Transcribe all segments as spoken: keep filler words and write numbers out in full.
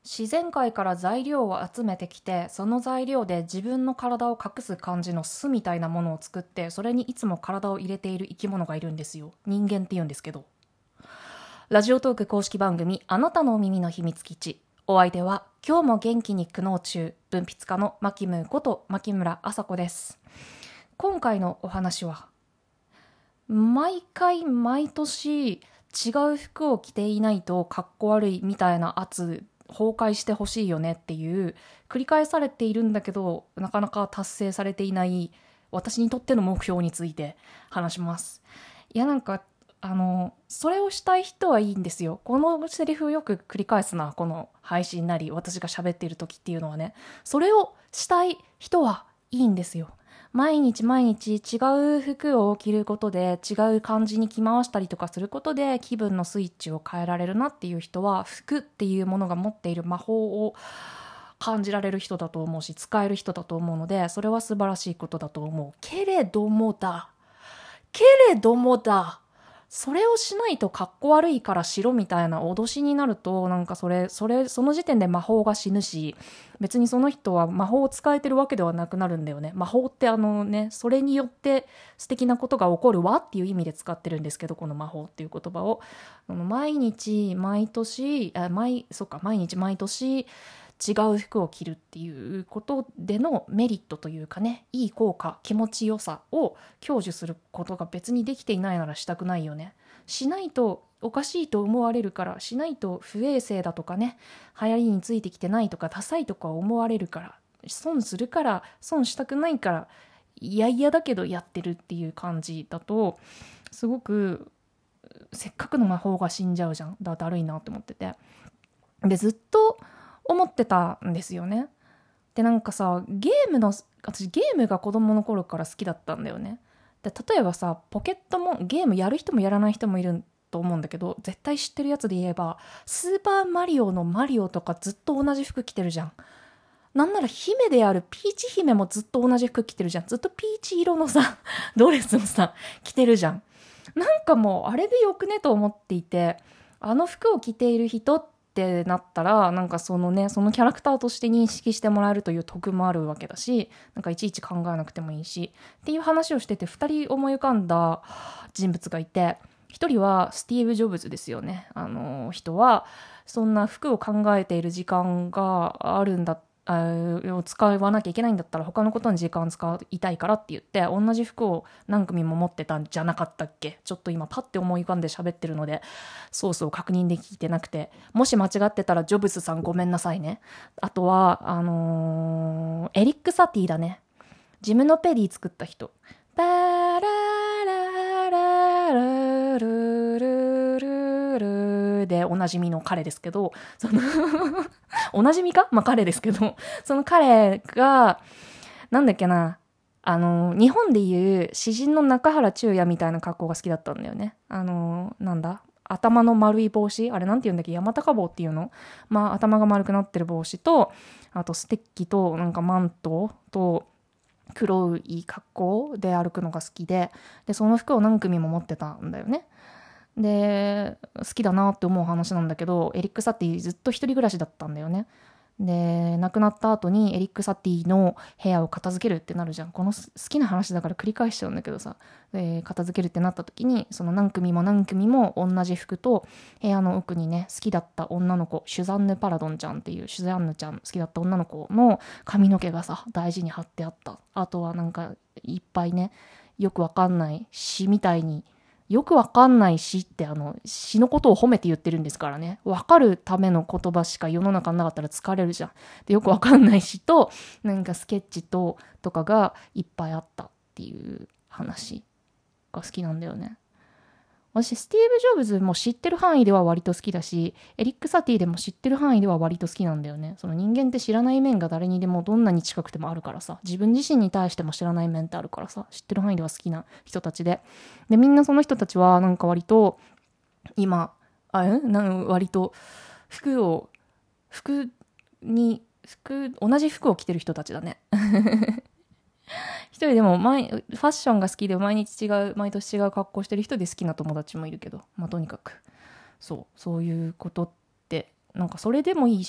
自然界から材料を集めてきて、その材料で自分の体を隠す感じの巣みたいなものを作って、それにいつも体を入れている生き物がいるんですよ。人間って言うんですけど。ラジオトーク公式番組、あなたのお耳の秘密基地。お相手は今日も元気に苦悩中、文筆家のマキムーこと牧村麻子です。今回のお話は、毎回毎年違う服を着ていないとかっこ悪いみたいな圧崩壊してほしいよねっていう繰り返されているんだけどなかなか達成されていない私にとっての目標について話します。いやなんかあのそれをしたい人はいいんですよ。このセリフよく繰り返すな、この配信なり私が喋っている時っていうのはね、それをしたい人はいいんですよ。毎日毎日違う服を着ることで違う感じに着回したりとかすることで気分のスイッチを変えられるなっていう人は、服っていうものが持っている魔法を感じられる人だと思うし、使える人だと思うので、それは素晴らしいことだと思う。けれどもだけれどもだそれをしないとかっこ悪いからしろみたいな脅しになると、なんかそれ、それ、その時点で魔法が死ぬし、別にその人は魔法を使えてるわけではなくなるんだよね。魔法ってあのね、それによって素敵なことが起こるわっていう意味で使ってるんですけど、この魔法っていう言葉を。毎日、毎年、あ、毎、そうか、毎日、毎年、違う服を着るっていうことでのメリットというかね、いい効果、気持ちよさを享受することが別にできていないならしたくないよね。しないとおかしいと思われるから、しないと不衛生だとかね、流行りについてきてないとかダサいとか思われるから、損するから、損したくないから、いやいやだけどやってるっていう感じだと、すごくせっかくの魔法が死んじゃうじゃん。だだるいなって思ってて、でずっと思ってたんですよね。でなんかさ、ゲームの私ゲームが子供の頃から好きだったんだよね。で例えばさ、ポケットもゲームやる人もやらない人もいると思うんだけど、絶対知ってるやつで言えばスーパーマリオのマリオとかずっと同じ服着てるじゃん。なんなら姫であるピーチ姫もずっと同じ服着てるじゃん。ずっとピーチ色のさドレスをさ着てるじゃん。なんかもうあれでよくねと思っていて、あの服を着ている人ってなったら、なんかそのね、そのキャラクターとして認識してもらえるという得もあるわけだし、なんかいちいち考えなくてもいいしっていう話をしてて、ふたり思い浮かんだ人物がいて、ひとりはスティーブ・ジョブズですよね。あの人はそんな服を考えている時間があるんだってを使わなきゃいけないんだったら他のことに時間使いたいからって言って同じ服を何組も持ってたんじゃなかったっけ。ちょっと今パッて思い浮かんで喋ってるのでソースを確認できてなくて、もし間違ってたらジョブズさんごめんなさいね。あとはあのー、エリック・サティだね。ジムノペディ作った人。バララララルルルルでおなじみの彼ですけど、そのおなじみか、まあ彼ですけど、その彼がなんだっけな、あの日本でいう詩人の中原中也みたいな格好が好きだったんだよね。あのなんだ頭の丸い帽子、あれなんて言うんだっけ、山高帽っていうの、まあ頭が丸くなってる帽子と、あとステッキとなんかマントと黒い格好で歩くのが好きで、でその服を何組も持ってたんだよね。で好きだなって思う話なんだけど、エリック・サティずっと一人暮らしだったんだよね。で亡くなった後にエリック・サティの部屋を片付けるってなるじゃん。この好きな話だから繰り返しちゃうんだけどさ、で片付けるってなった時に、その何組も何組も同じ服と部屋の奥にね、好きだった女の子シュザンヌ・パラドンちゃんっていうシュザンヌちゃん、好きだった女の子の髪の毛がさ大事に貼ってあった。あとはなんかいっぱいね、よくわかんない詩みたいに、よくわかんない詩ってあの詩のことを褒めて言ってるんですからね。わかるための言葉しか世の中なかったら疲れるじゃん。でよくわかんない詩となんかスケッチととかがいっぱいあったっていう話が好きなんだよね。私スティーブ・ジョブズも知ってる範囲では割と好きだし、エリック・サティでも知ってる範囲では割と好きなんだよね。その人間って知らない面が誰にでもどんなに近くてもあるからさ、自分自身に対しても知らない面ってあるからさ、知ってる範囲では好きな人たちで、でみんなその人たちはなんか割と今あんなん割と服を服に服同じ服を着てる人たちだね。一人でも毎ファッションが好きで毎日違う毎年違う格好してる人で好きな友達もいるけど、まあとにかくそうそういうことってなんかそれでもいいし、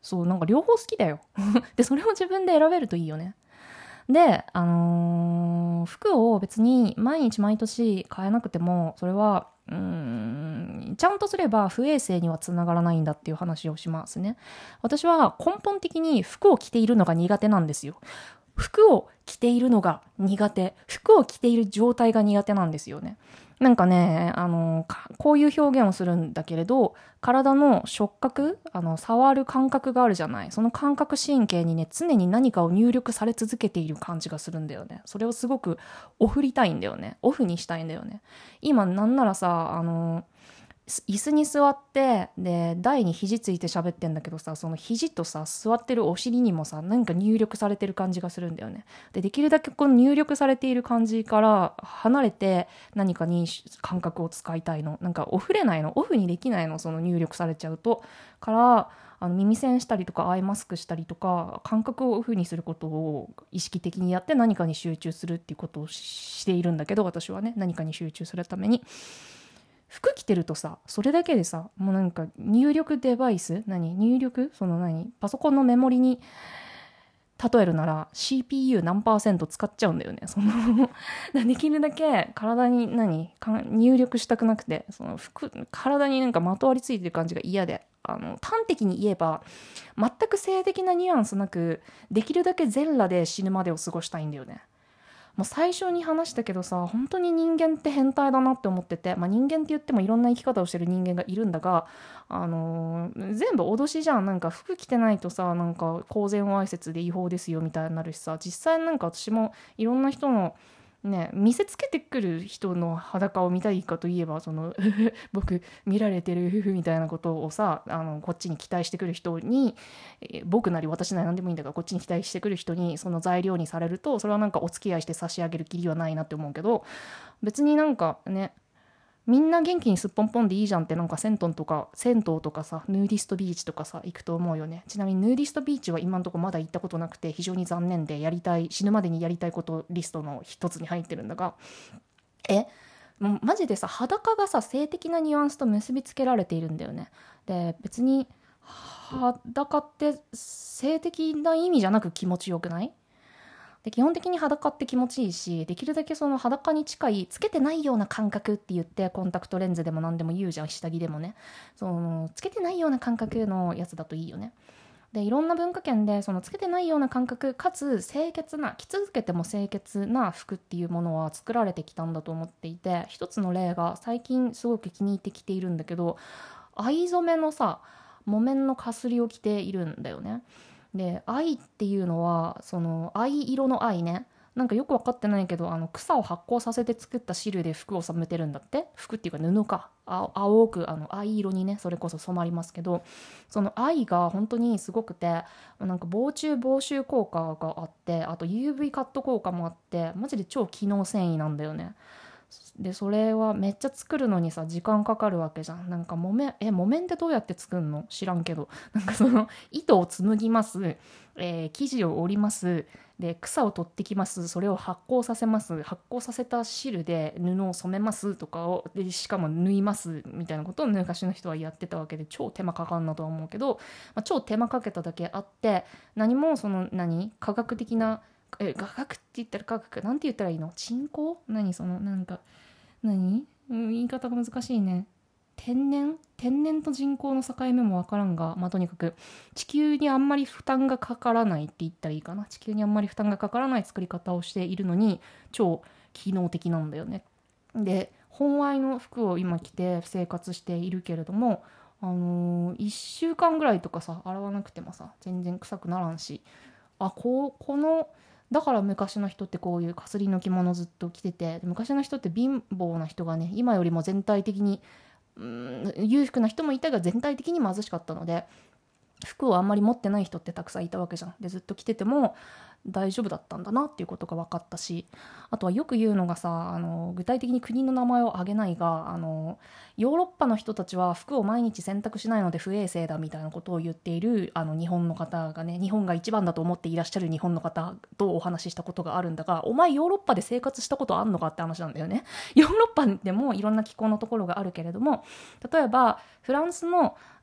そう、なんか両方好きだよ。で、それを自分で選べるといいよね。で、あのー服を別に毎日毎年買えなくても、それは、うーん、ちゃんとすれば不衛生にはつながらないんだっていう話をしますね。私は根本的に服を着ているのが苦手なんですよ。服を着ているのが苦手。服を着ている状態が苦手なんですよね。なんかね、あの、こういう表現をするんだけれど、体の触覚、あの、触る感覚があるじゃない。その感覚神経にね、常に何かを入力され続けている感じがするんだよね。それをすごくオフりたいんだよね。オフにしたいんだよね。今なんならさ、あの、椅子に座ってで台に肘ついて喋ってんだけどさ、その肘とさ座ってるお尻にもさ何か入力されてる感じがするんだよね。でできるだけこの入力されている感じから離れて何かに感覚を使いたいの。なんかオフれないの、オフにできないの、その入力されちゃうと。からあの耳栓したりとかアイマスクしたりとか感覚をオフにすることを意識的にやって何かに集中するっていうことをしているんだけど、私はね、何かに集中するために服着てるとさ、それだけでさ、もうなんか入力デバイス、何入力その何パソコンのメモリに例えるなら シーピーユー 何パーセント使っちゃうんだよね。そのできるだけ体に何入力したくなくて、その服体になんかまとわりついてる感じが嫌で、あの端的に言えば全く性的なニュアンスなく、できるだけ全裸で死ぬまでを過ごしたいんだよね。もう最初に話したけどさ、本当に人間って変態だなって思ってて、まあ、人間って言ってもいろんな生き方をしてる人間がいるんだが、あのー全部脅しじゃん。なんか服着てないとさ、なんか公然わいせつで違法ですよみたいになるしさ、実際なんか私もいろんな人のね、見せつけてくる人の裸を見たいかといえば、その僕見られてる夫婦みたいなことをさ、あのこっちに期待してくる人に、えー僕なり私なり何でもいいんだから、こっちに期待してくる人にその材料にされると、それはなんかお付き合いして差し上げるきりはないなって思うけど、別になんかね、みんな元気にすっぽんぽんでいいじゃんって、なんか銭湯とか銭湯とかさ、ヌーディストビーチとかさ行くと思うよね。ちなみにヌーディストビーチは今のところまだ行ったことなくて非常に残念で、やりたい死ぬまでにやりたいことリストの一つに入ってるんだが、えもうマジでさ、裸がさ性的なニュアンスと結びつけられているんだよね。で別に裸って性的な意味じゃなく気持ちよくない？で基本的に裸って気持ちいいし、できるだけその裸に近いつけてないような感覚って言って、コンタクトレンズでも何でも言うじゃん、下着でもね。そのつけてないような感覚のやつだといいよね。でいろんな文化圏でそのつけてないような感覚かつ清潔な、着続けても清潔な服っていうものは作られてきたんだと思っていて、一つの例が最近すごく気に入ってきているんだけど、藍染めのさ木綿のかすりを着ているんだよね。で藍っていうのはその藍色の藍ね、なんかよく分かってないけど、あの草を発酵させて作った汁で服を染めてるんだって。服っていうか布か、あ青くあの藍色にね、それこそ染まりますけど、その藍が本当にすごくて、なんか防虫防臭効果があって、あと ユーブイ カット効果もあって、マジで超機能繊維なんだよね。でそれはめっちゃ作るのにさ時間かかるわけじゃん。なんか木綿え木綿ってどうやって作るの知らんけど、なんかその糸を紡ぎます、えー生地を織ります、で草を取ってきます、それを発酵させます、発酵させた汁で布を染めますとかをでしかも縫いますみたいなことを昔の人はやってたわけで、超手間かかんなとは思うけど、まあ、超手間かけただけあって、何もその何科学的な、え科学って言ったら科学なんて言ったらいいの、人工何そのなんか何、うん、言い方が難しいね。天然天然と人工の境目もわからんが、まあ、とにかく地球にあんまり負担がかからないって言ったらいいかな。地球にあんまり負担がかからない作り方をしているのに超機能的なんだよね。で本愛の服を今着て生活しているけれども、あのー、いっしゅうかんぐらいとかさ洗わなくてもさ全然臭くならんし、あこうこのだから昔の人ってこういうかすりの着物ずっと着てて、昔の人って貧乏な人がね、今よりも全体的にうん裕福な人もいたが全体的に貧しかったので、服をあんまり持ってない人ってたくさんいたわけじゃん。でずっと着てても大丈夫だったんだなっていうことが分かったし、あとはよく言うのがさ、あの具体的に国の名前を挙げないが、あのヨーロッパの人たちは服を毎日洗濯しないので不衛生だみたいなことを言っているあの日本の方がね、日本が一番だと思っていらっしゃる日本の方とお話ししたことがあるんだが、お前ヨーロッパで生活したことあんのかって話なんだよね。ヨーロッパでもいろんな気候のところがあるけれども、例えばフランスの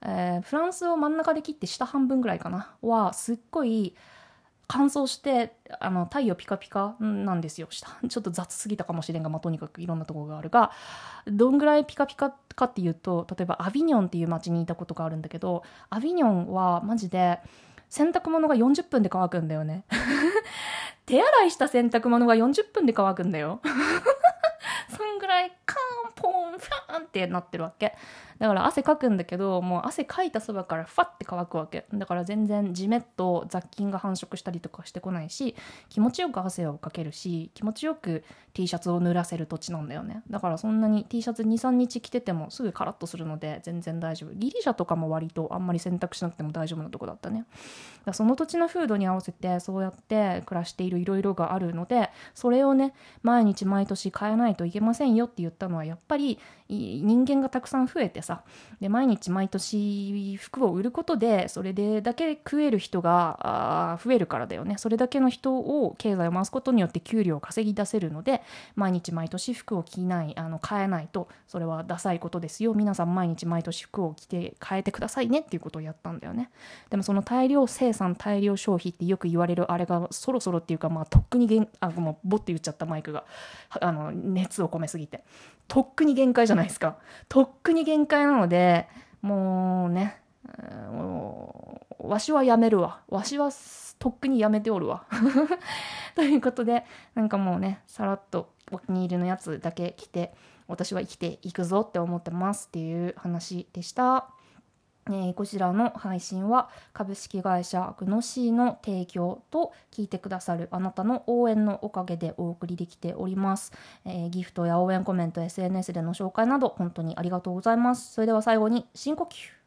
えーフランスを真ん中で切って下半分ぐらいかなはすっごい乾燥してあの太陽ピカピカなんですよ。下ちょっと雑すぎたかもしれんが、まあ、とにかくいろんなところがあるが、どんぐらいピカピカかっていうと、例えばアビニョンっていう町にいたことがあるんだけど、アビニョンはマジで洗濯物がよんじゅっぷんで乾くんだよね。手洗いした洗濯物がよんじゅっぷんで乾くんだよ。そんぐらいカーンポーンファーンってなってるわけだから、汗かくんだけど、もう汗かいたそばからファって乾くわけだから、全然ジメッと雑菌が繁殖したりとかしてこないし、気持ちよく汗をかけるし、気持ちよく T シャツを濡らせる土地なんだよね。だからそんなに T シャツ にさんにち着ててもすぐカラッとするので全然大丈夫。ギリシャとかも割とあんまり洗濯しなくても大丈夫なとこだったね。だからその土地の風土に合わせてそうやって暮らしているいろいろがあるので、それをね毎日毎年変えないといけませんよって言ったのは、やっぱり人間がたくさん増えてさ、で毎日毎年服を売ることでそれでだけ食える人が増えるからだよね。それだけの人を経済を回すことによって給料を稼ぎ出せるので、毎日毎年服を着ないあの変えないとそれはダサいことですよ。皆さん毎日毎年服を着て変えてくださいねっていうことをやったんだよね。でもその大量生産大量消費ってよく言われるあれがそろそろっていうか、まあとっくに限あもうボって言っちゃったマイクがあの熱を込めすぎてとっくに限界じゃないですか。とっくに限界なので、もうね、もうわしはやめるわ。わしはとっくにやめておるわ。ということで、なんかもうね、さらっとお気に入りのやつだけ着て、私は生きていくぞって思ってますっていう話でした。えー、こちらの配信は株式会社グノシーの提供と聞いてくださるあなたの応援のおかげでお送りできております。えー、ギフトや応援コメント、エスエヌエス での紹介など本当にありがとうございます。それでは最後に深呼吸。